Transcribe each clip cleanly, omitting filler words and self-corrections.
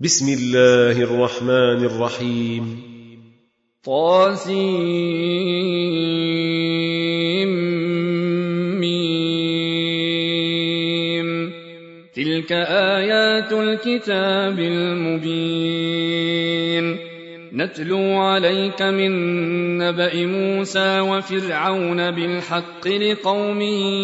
بسم الله الرحمن الرحيم طاسيم تلك آيات الكتاب المبين نتلو عليك من نبأ موسى وفرعون بالحق لقوم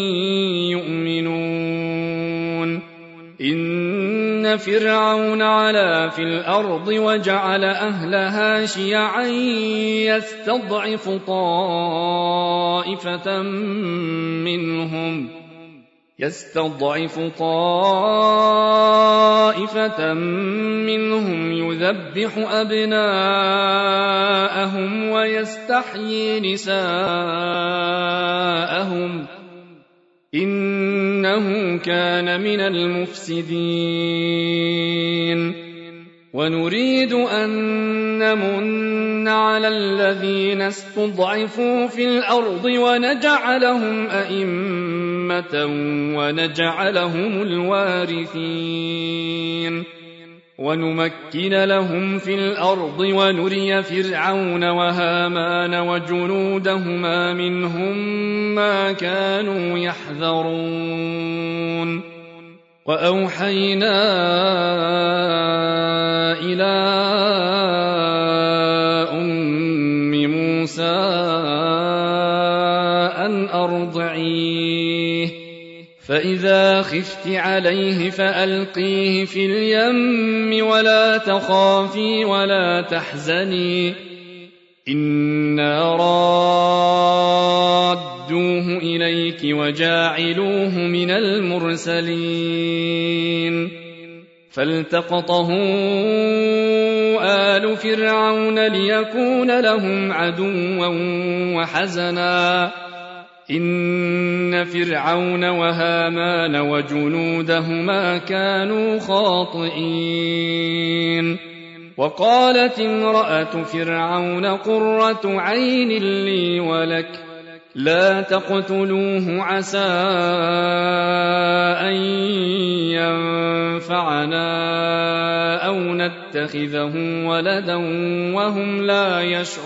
يؤمنون إن فرعون علا في الأرض وجعل أهلها شيعا يستضعف طائفة منهم يذبح أبناءهم ويستحيي نساءهم إنه كان من المفسدين ونريد أن نمن على الذين استضعفوا في الأرض ونجعلهم أئمة ونجعلهم الوارثين ونمكن لهم في الأرض ونري فرعون وهامان وجنودهما منهم ما كانوا يحذرون وأوحينا إلى أم موسى أن أرضعيه فإذا خفت عليه فألقيه في اليم ولا تخافي ولا تحزني إنا رادوه إليك وجاعلوه من المرسلين فالتقطه آل فرعون ليكون لهم عدوا وحزنا إن فرعون وهامان وجنودهما كانوا خاطئين وقالت امرأة فرعون قرة عين لي ولك لا تقتلوه عسى أن ينفعنا أو نتخذه ولدا وهم لا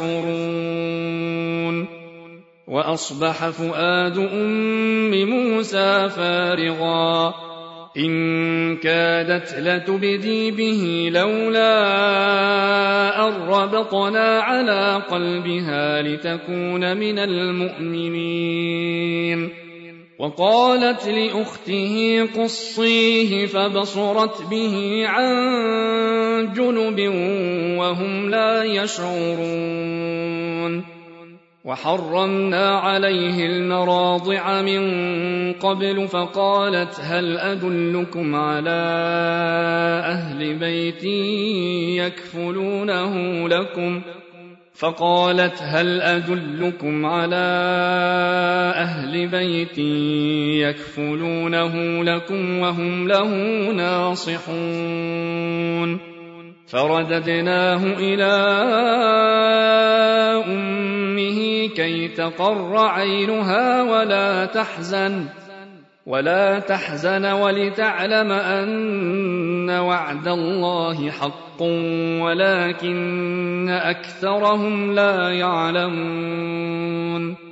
يشعرون وأصبح فؤاد أم موسى فارغا إن كادت لتبدي به لولا أن ربطنا على قلبها لتكون من المؤمنين وقالت لأخته قصيه فبصرت به عن جنب وهم لا يشعرون وحرمنا عليه المراضع من قبل فقالت هل أدلكم على أهل بيت يكفلونه لكم وهم له ناصحون فرددناه إلى أمه كي تقر عينها ولا تحزن ولتعلم أن وعد الله حق ولكن أكثرهم لا يعلمون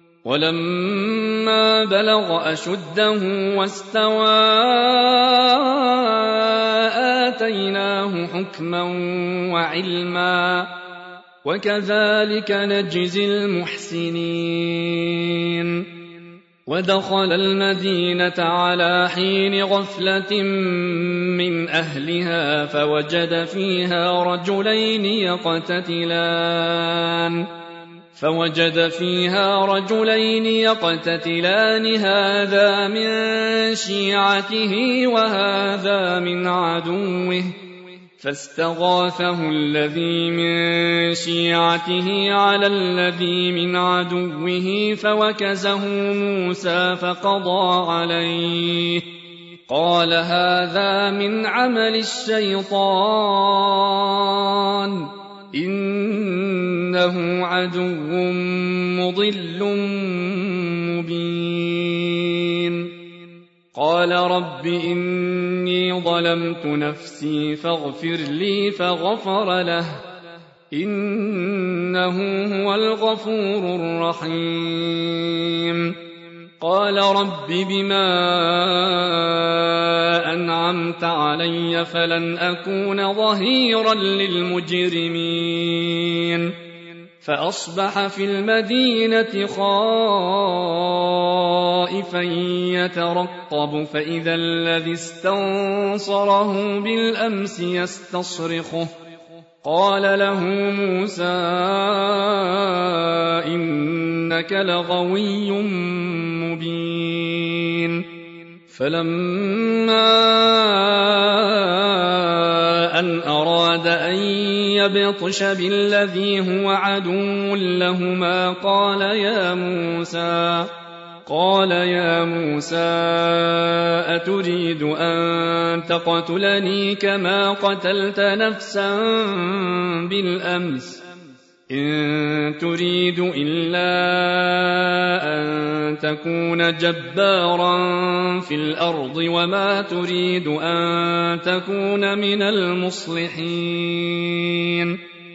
ولما بلغ أشده واستوى آتيناه حكما وعلما وكذلك نجزي المحسنين ودخل المدينة على حين غفلة من أهلها فوجد فيها رجلين يقتتلان هذا من شيعته وهذا من عدوه فاستغاثه الذي من شيعته على الذي من عدوه فوكزه موسى فقضى عليه قال هذا من عمل الشيطان إنه عدو مضل مبين قال رب إني ظلمت نفسي فاغفر لي فغفر له إنه هو الغفور الرحيم قال رب بما أنعمت علي فلن أكون ظهيرا للمجرمين فأصبح في المدينة خائفا يترقب فإذا الذي استنصره بالأمس يستصرخه قال له موسى إنك لغوي مبين فلما أن أراد أن يبطش بالذي هو عدو لهما قال يا موسى أتريد أن تقتلني كما قتلت نفسا بالأمس إن تريد إلا أن تكون جبارا في الأرض وما تريد أن تكون من المصلحين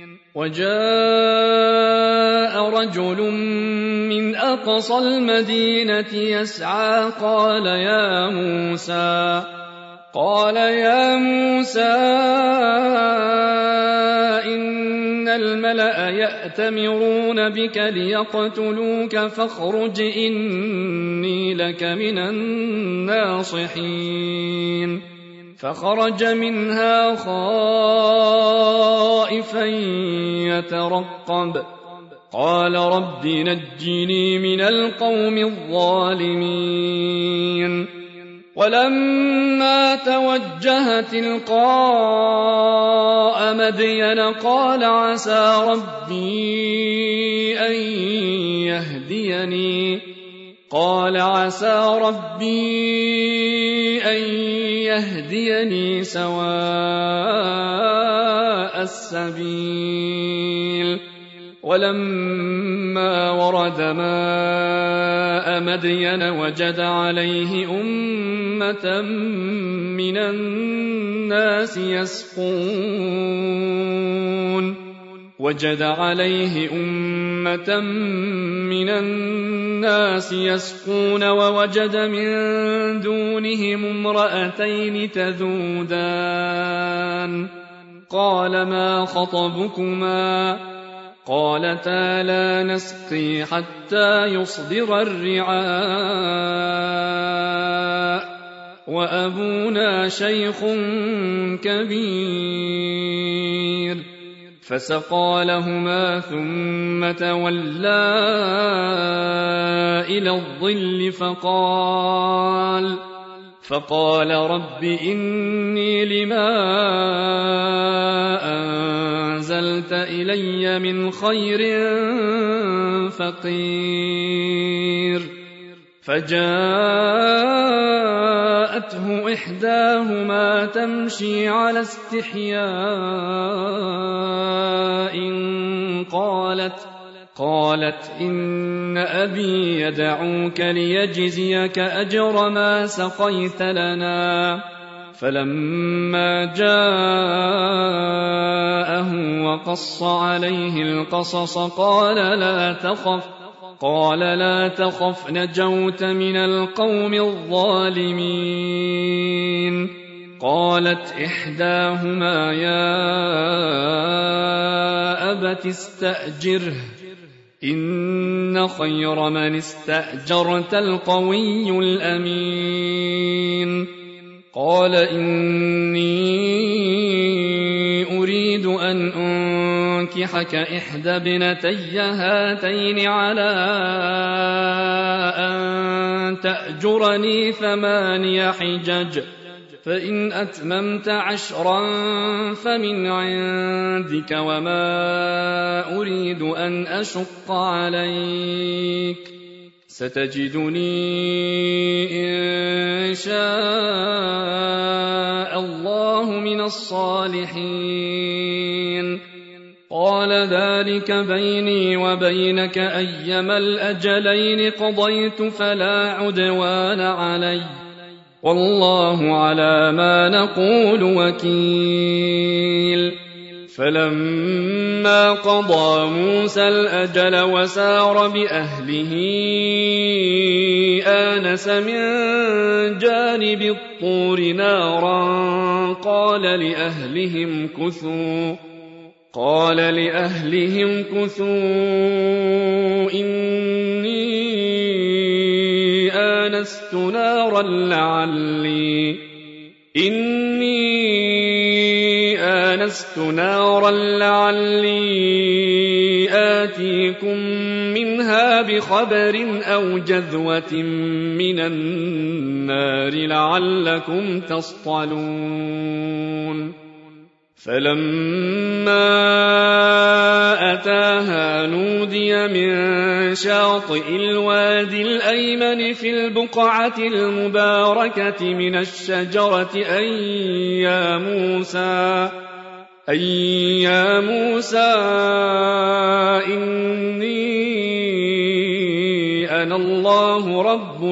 وجاء رجل من أقصى المدينة يسعى قال يا موسى إن الملأ يأتمرون بك ليقتلوك فاخرج إني لك من الناصحين فخرج منها خائفا يترقب قال رب نجني من القوم الظالمين ولما توجه تلقاء مدين قال عسى ربي أن يهديني سواء السبيل ولما ورد ماء مدين وجد عليه أمة من الناس يسقون ووجد من دونهم امرأتين تذودان قال ما خطبكما قالتا لا نسقي حتى يصدر الرعاء وأبونا شيخ كبير فسقى لهما ثم تولى إلى الظل فقال رب إني لما أنزلت إلي من خير فقير فجاءته إحداهما تمشي على استحياء قالت إن أبي يدعوك ليجزيك أجر ما سقيت لنا فلما جاءه وقص عليه القصص قال لا تخف نجوت من القوم الظالمين قالت إحداهما يا أبت استأجره إن خير من استأجرت القوي الأمين قال إني أريد أن أنكحك إحدى ابنتي هاتين على أن تأجرني 8 حجج فإن أتممت 10 فمن عندك وما أريد أن أشق عليك ستجدني إن شاء الله من الصالحين قال ذلك بيني وبينك أيما الأجلين قضيت فلا عدوان علي والله على ما نقول وكيل. فلما قضى موسى الأجل وسار بأهله آنس من جانب الطور نارا قال لأهلهم كثوا إني آنست نارا لعلي آتيكم منها بخبر أو جذوة من النار لعلكم تصطلون. فلما أتاها نودي من شاطئ الوادي الأيمن في البقعة المباركة من الشجرة أي يا موسى إني أنا الله رب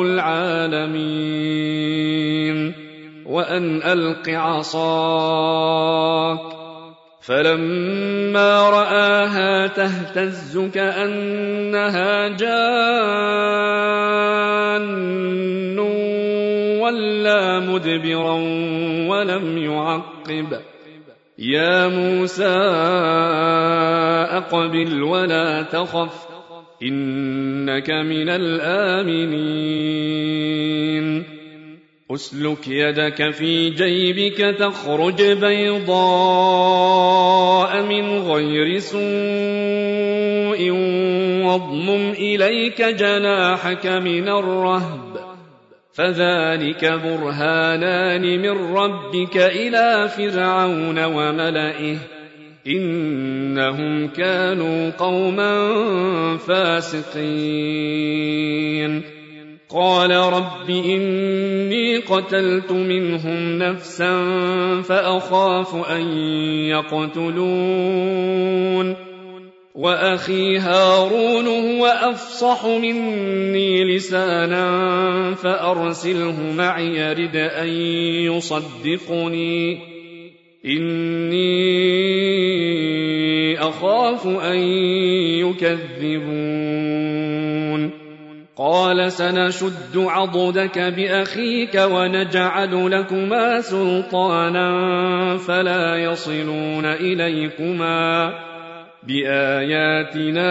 العالمين وأن ألق عصاك. فلما رآها تهتز كأنها جان ولا مدبرا ولم يعقب. يا موسى أقبل ولا تخف إنك من الآمنين. أسلك يدك في جيبك تخرج بيضاء من غير سوء واضمم إليك جناحك من الرهب فذلك برهانان من ربك إلى فرعون وملئه إنهم كانوا قوما فاسقين. قال رب إني قتلت منهم نفسا فأخاف أن يقتلون وأخي هارون هو أفصح مني لسانا فأرسله معي يرد أن يصدقني إني أخاف أن يكذبون. قال سنشد عضدك بأخيك ونجعل لكما سلطانا فلا يصلون إليكما بآياتنا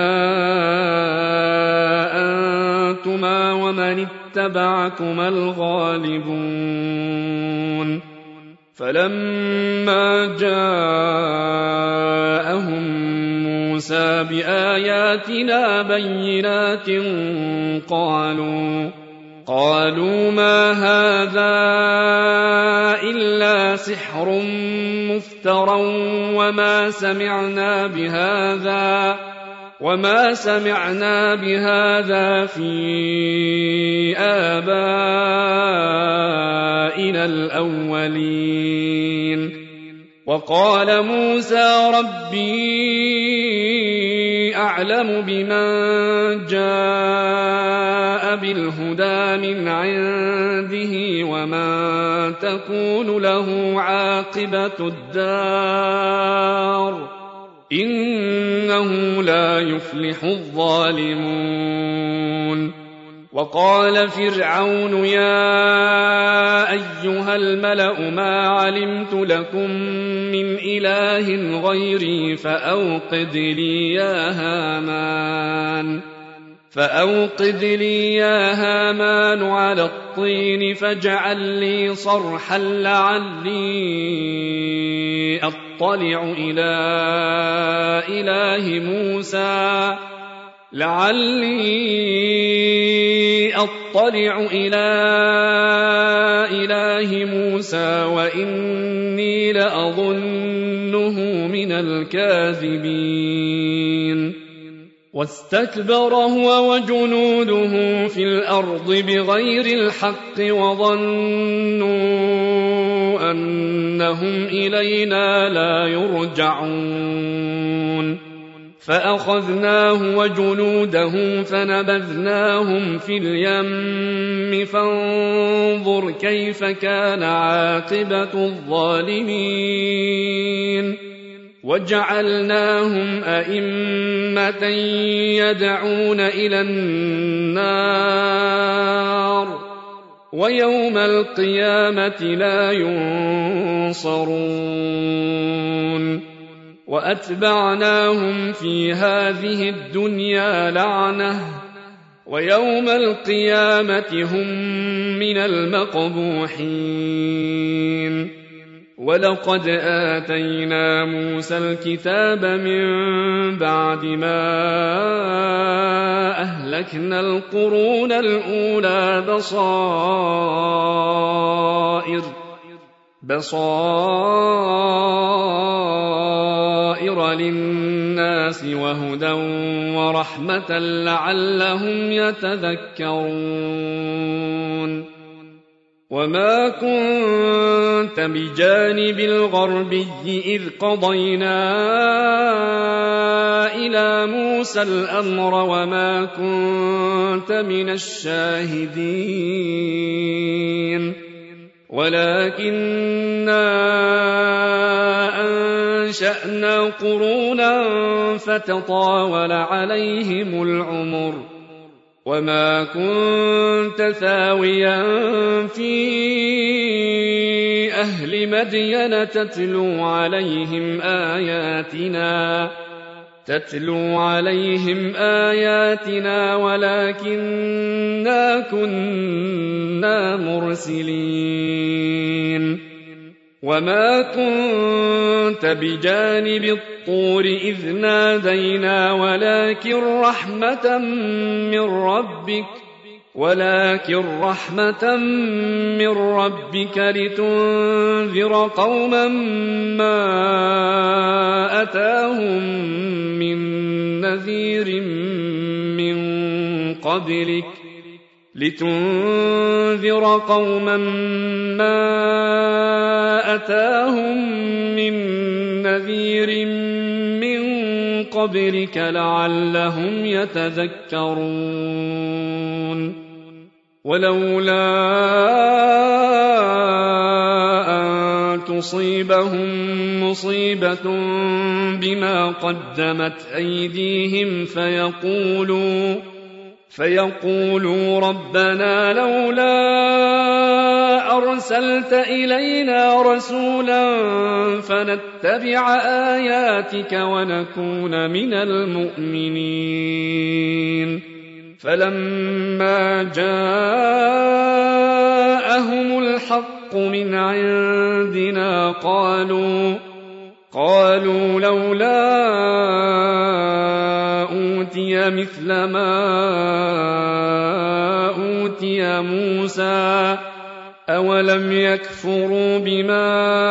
أنتما ومن اتبعكما الغالبون. فلما جاءهم موسى بآياتنا بينات قالوا ما هذا إلا سحر مفترى وما سمعنا بهذا في آبائنا الأولين. وقال موسى ربي أعلم بمن جاء بالهدى من عنده ومن تكون له عاقبة الدار إنه لا يفلح الظالمون. وقال فرعون يا أيها الملأ ما علمت لكم من إله غيري فأوقد لي يا هامان على الطين فاجعل لي صرحا لعلي أطلع إلى إله موسى وإني لأظنه من الكاذبين. واستكبر هو وجنوده في الأرض بغير الحق وظنوا أنهم إلينا لا يرجعون. فأخذناه وجنوده فنبذناهم في اليم فانظر كيف كان عاقبة الظالمين وجعلناهم أئمة يدعون إلى النار ويوم القيامة لا ينصرون وأتبعناهم في هذه الدنيا لعنة ويوم القيامة هم من المقبوحين ولقد آتينا موسى الكتاب من بعد ما أهلكنا القرون الأولى بصائر للناس وهدى ورحمة لعلهم يتذكرون وما كنت بجانب الغربي إذ قضينا إلى موسى الأمر وما كنت من الشاهدين ولكننا أنشأنا قرونا فتطاول عليهم العمر وما كنت ثاويا في أهل مدين تتلو عليهم آياتنا ولكننا كنا مرسلين وما كنت بجانب الطور إذ نادينا ولكن رحمة من ربك لتنذر قوما ما أتاهم من نذير من قبلك لعلهم يتذكرون ولولا أن تصيبهم مصيبة بما قدمت أيديهم فيقولوا ربنا لولا أرسلت إلينا رسولا فنتبع آياتك ونكون من المؤمنين فلما جاءهم الحق من عندنا قالوا لولا أوتي مثل ما أوتي موسى أولم يكفروا بما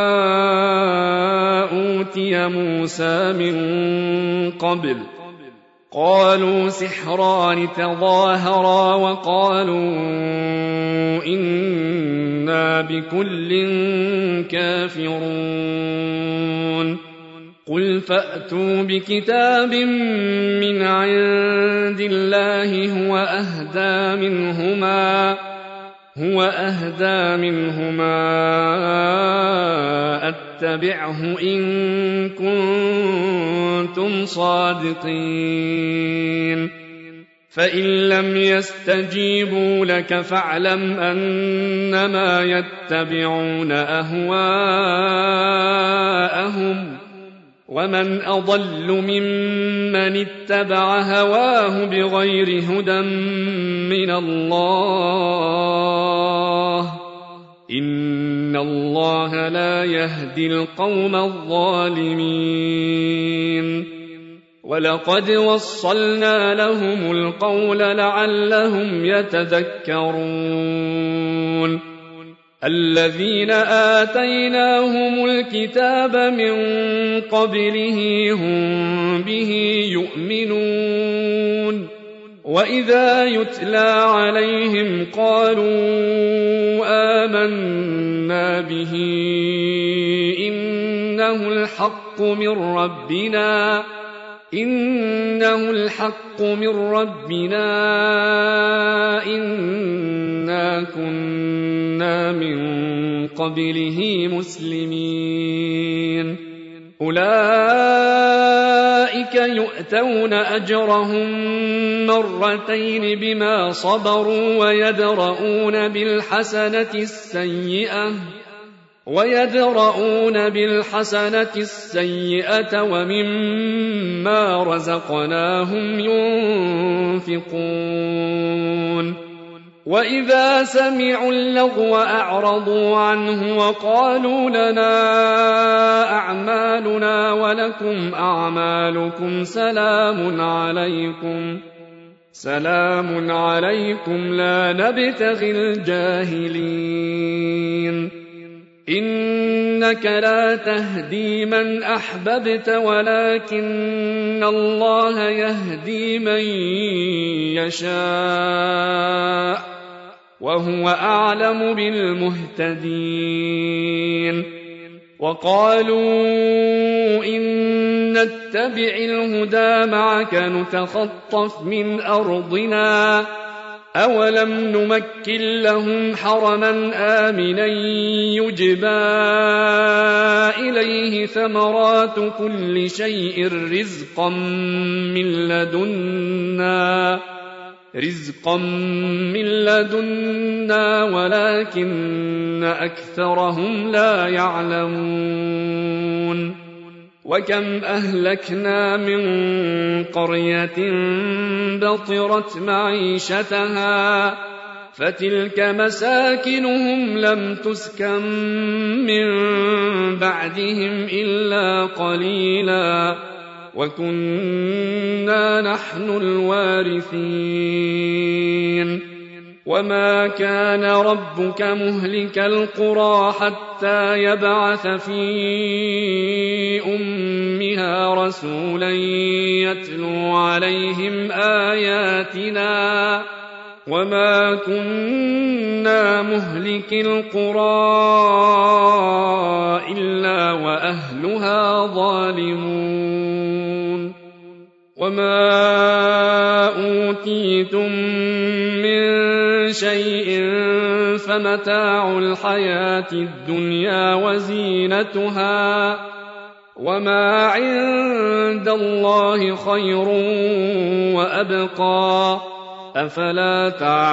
أوتي موسى من قبل قالوا سحران تظاهرا وقالوا إنا بكل كافرون قل فأتوا بكتاب من عند الله هو أهدى منهما أتبعه إن كنتم صادقين فإن لم يستجيبوا لك فاعلم أنما يتبعون أهواءهم ومن أضل ممن اتبع هواه بغير هدى من الله إن الله لا يهدي القوم الظالمين ولقد وصلنا لهم القول لعلهم يتذكرون الذين آتيناهم الكتاب من قبله هم به يؤمنون وإذا يتلى عليهم قالوا آمنا به إنه الحق من ربنا إنه الحق من ربنا إنا كنا من قبله مسلمين أولئك يؤتون أجرهم مرتين بما صبروا ويدرؤون بالحسنة السيئة ومما رزقناهم ينفقون وإذا سمعوا اللغو أعرضوا عنه وقالوا لنا أعمالنا ولكم أعمالكم سلام عليكم لا نبتغي الجاهلين إنك لا تهدي من أحببت ولكن الله يهدي من يشاء وهو أعلم بالمهتدين وقالوا إن نتبع الهدى معك نتخطف من أرضنا أولم نمكن لهم حرما آمنا يجبى إليه ثمرات كل شيء رزقا من لدنا ولكن أكثرهم لا يعلمون وكم أهلكنا من قرية بطرت معيشتها فتلك مساكنهم لم تسكن من بعدهم إلا قليلا وكنا نحن الوارثين وما كان ربك مهلك القرى حتى يبعث في أمها رسولا يتلو عليهم آياتنا وما كنا مهلك القرى إلا وأهلها ظالمون وما أوتيتم من شيء فمتاع الحياة الدنيا وزينتها وما عند الله خير وأبقى أفلا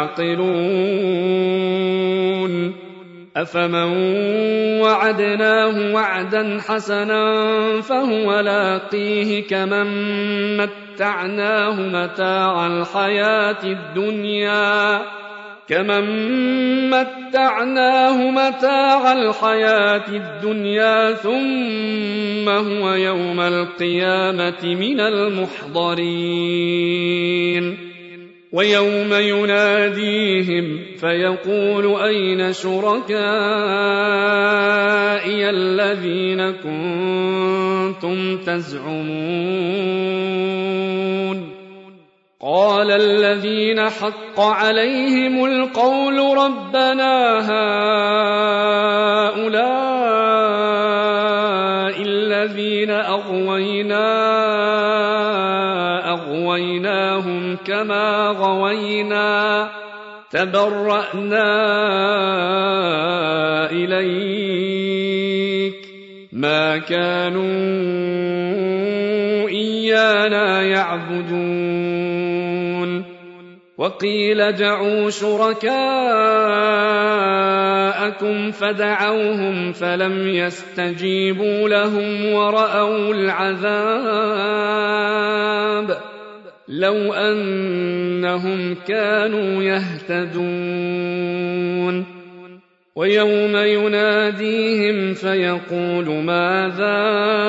تعقلون أفمن وعدناه وعدا حسنا فهو لاقيه كمن متعناه متاع الحياة الدنيا ثم هو يوم القيامة من المحضرين ويوم يناديهم فيقول أين شركائي الذين كنتم تزعمون قال الذين حق عليهم القول ربنا هؤلاء الذين أغويناهم كما غوينا تبرأنا إليك ما كانوا إيانا يعبدون وقيل ادعوا شركاءكم فدعوهم فلم يستجيبوا لهم ورأوا العذاب لو أنهم كانوا يهتدون ويوم يناديهم فيقول ماذا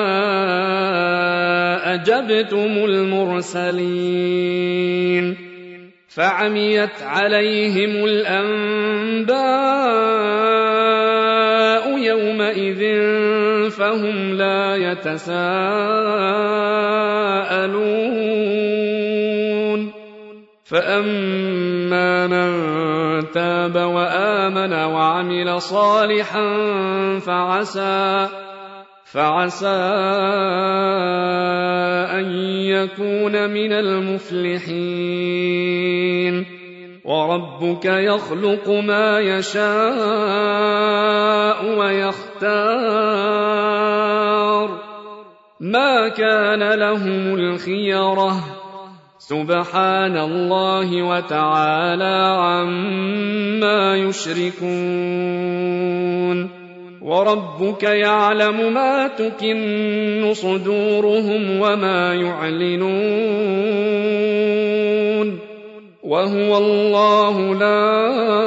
أجبتم المرسلين فعميت عليهم الأنباء يومئذ فهم لا يتساءلون فأما من تاب وآمن وعمل صالحا فعسى أن لنكون من المفلحين وربك يخلق ما يشاء ويختار ما كان لهم الخيرة سبحان الله وتعالى عما يشركون وربك يعلم ما تكن صدورهم وما يعلنون وهو الله لا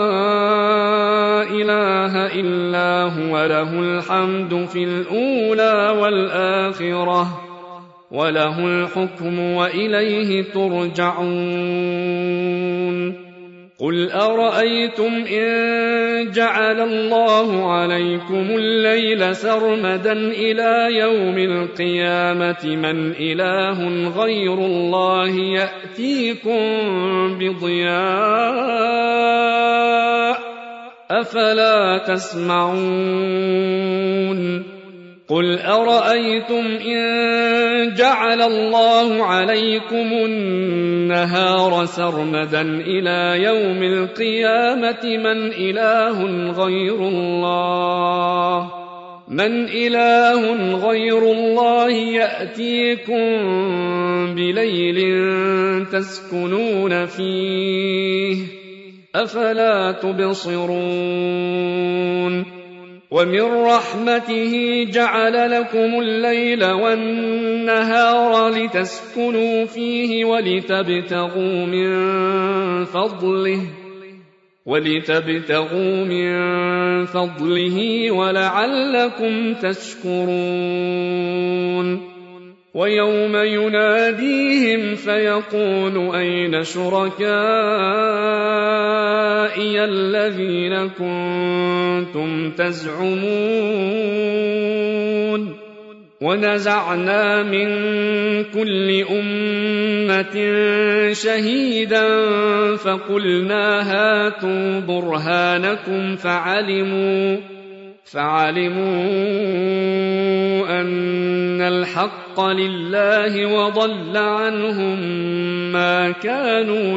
إله إلا هو له الحمد في الأولى والآخرة وله الحكم وإليه ترجعون قل أرأيتم إن جعل الله عليكم الليل سرمدا إلى يوم القيامة من إله غير الله يأتيكم بضياء أفلا تسمعون قل أرأيتم إن جعل الله عليكم النهار سرمدا إلى يوم القيامة من إله غير الله يأتيكم بليل تسكنون فيه أفلا تبصرون ومن رحمته جعل لكم الليل والنهار لتسكنوا فيه ولتبتغوا من فضله ولعلكم تشكرون ويوم يناديهم فيقول أين شركائي الذين كنتم تزعمون ونزعنا من كل أمة شهيدا فقلنا هاتوا برهانكم فعلموا أن الحق لله وضل عنهم ما كانوا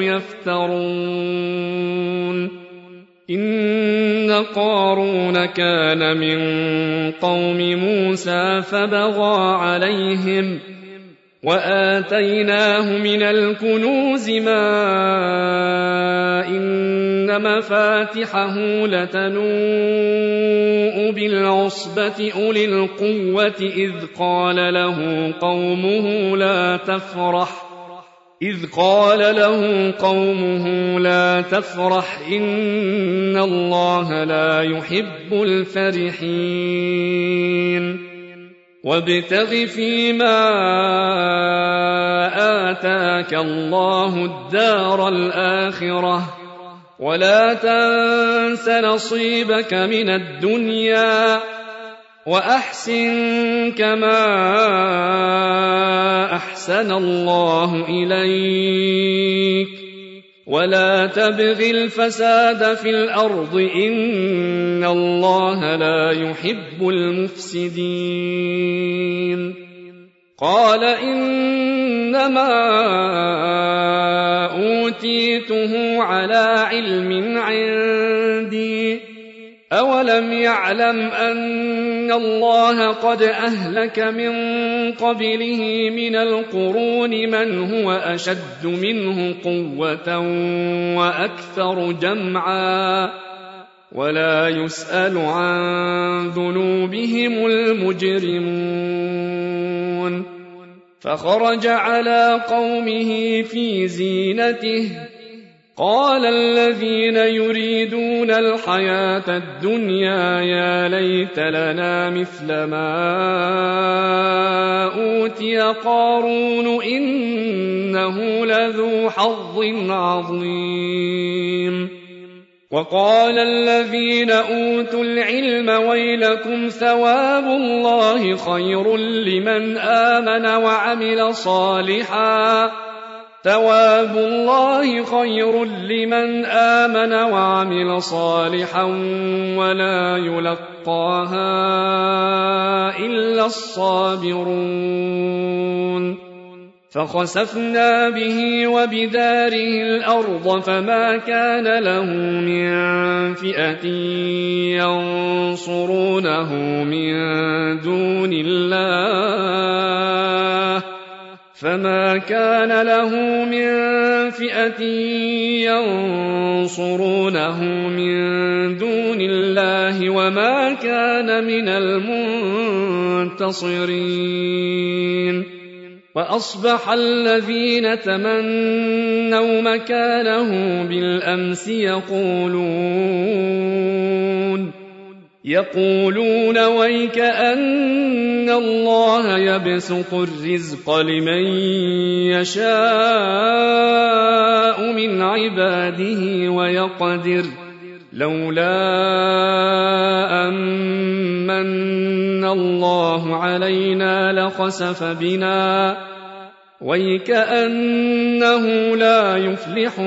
يفترون إن قارون كان من قوم موسى فبغى عليهم وآتيناه من الكنوز ما إن مفاتحه لتنوء بالعصبة أولي القوة إذ قال له قومه لا تفرح إن الله لا يحب الفرحين وابتغ فيما آتاك الله الدار الآخرة ولا تنس نصيبك من الدنيا وأحسن كما أحسن الله إليك ولا تبغ الفساد في الأرض إن الله لا يحب المفسدين قال إنما أوتيته على علم عندي أولم يعلم أن الله قد أهلك من قبله من القرون من هو أشد منه قوة وأكثر جمعا ولا يسأل عن ذنوبهم المجرمون فخرج على قومه في زينته قال الذين يريدون الحياة الدنيا يا ليت لنا مثل ما أوتي قارون إنه لذو حظ عظيم وقال الذين أوتوا العلم ويلكم ثواب الله خير لمن آمن وعمل صالحا ثواب الله خير لمن آمن وعمل صالحا ولا يلقاها إلا الصابرون فخسفنا به وبداره الأرض فما كان له من فئة ينصرونه من دون الله وما كان من المنتصرين وأصبح الذين تمنوا مكانه بالأمس يقولون ويك أن الله يبسط الرزق لمن يشاء من عباده ويقدر لولا أمن الله علينا لخسف بنا ويكأنه لا يفلح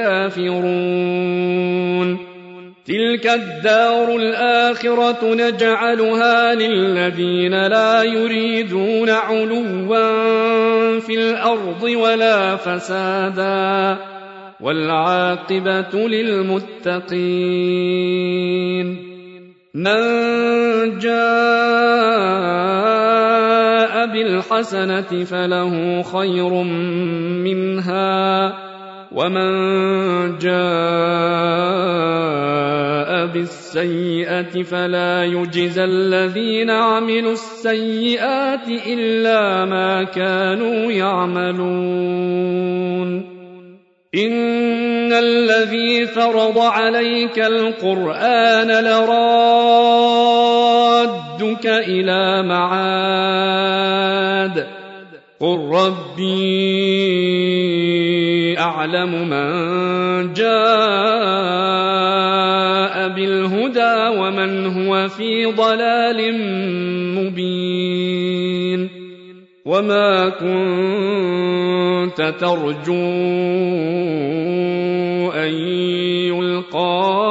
الكافرون تلك الدار الآخرة نجعلها للذين لا يريدون علوا في الأرض ولا فسادا والعاقبة للمتقين من جاء بالحسنة فله خير منها ومن جاء بالسيئة فلا يجزى الذين عملوا السيئات إلا ما كانوا يعملون إن الذي فرض عليك القرآن لرادك إلى معاد قل ربي أعلم من جاء بالهدى ومن هو في ضلال مبين وما كنت ترجو أن يلقى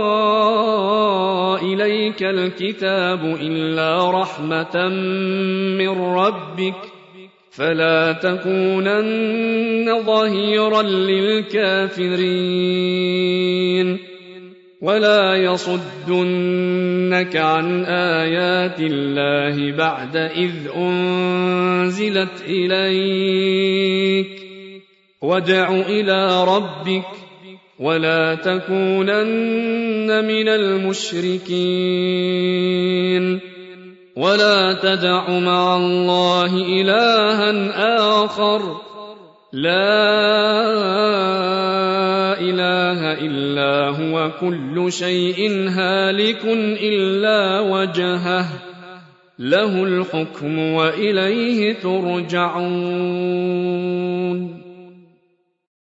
إليك الكتاب إلا رحمة من ربك فلا تكونن ظهيرا للكافرين ولا يصدنك عن آيات الله بعد إذ أنزلت إليك وادع إلى ربك ولا تكونن من المشركين ولا تدع مع الله إلها آخر لا إله إلا هو كل شيء هالك إلا وجهه له الحكم وإليه ترجعون